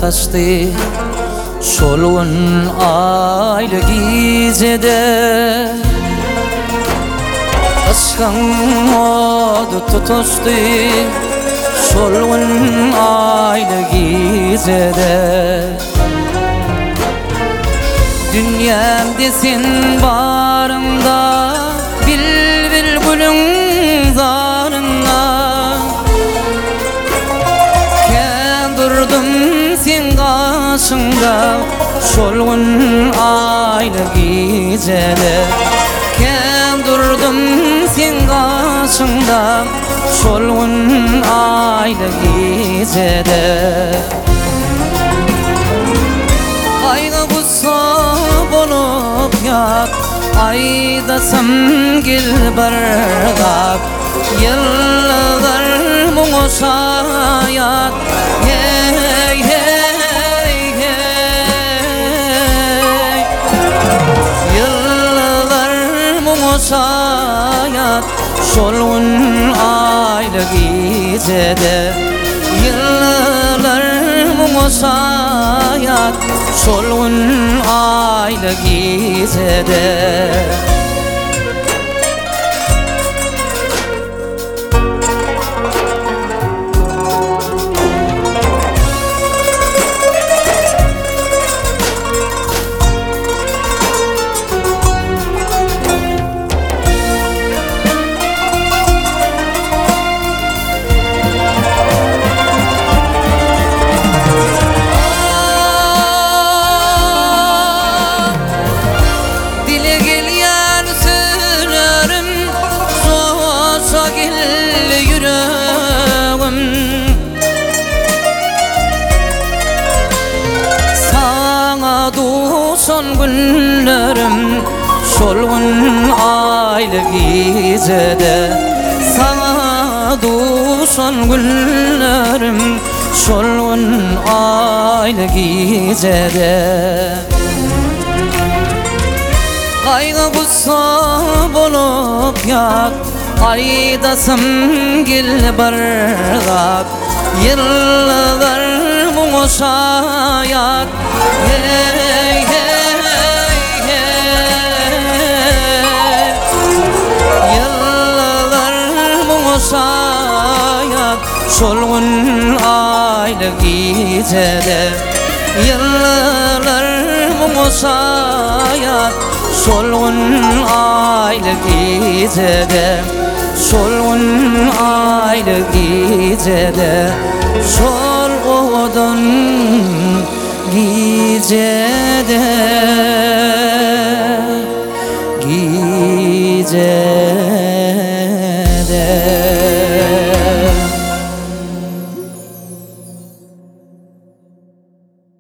taştı şolun aylı gecede. Aşkın odu tutuştu şolun aylı gecede. Dünyam desin barında bil gülün zarına. Ken durdum sen karşında şolun aylı gecede. Ken durdum sen karşında şolun aylı gecede. Ayga gussa bolup yat, aydasam gel bargap. Yıllar muңuşa yat, hey hey hey. Yıllar muңuşa yat, şolun aylı gecede. Yıllar muңuşa yat, şolun aylı gecede. Son günlerim şolun aylı gecede. Sana duşan günlerim şolun aylı gecede. Kaygı gussa bolup yat, aydasım gel bargap. Yıllar muңuşa yat, hey hey hey. Yıllar muңuşa yat, şolun aylı gecede. Yıllar muңuşa yat, şolun aylı gecede. Şolun aylı gecede. Şol odun gecede. Gecede.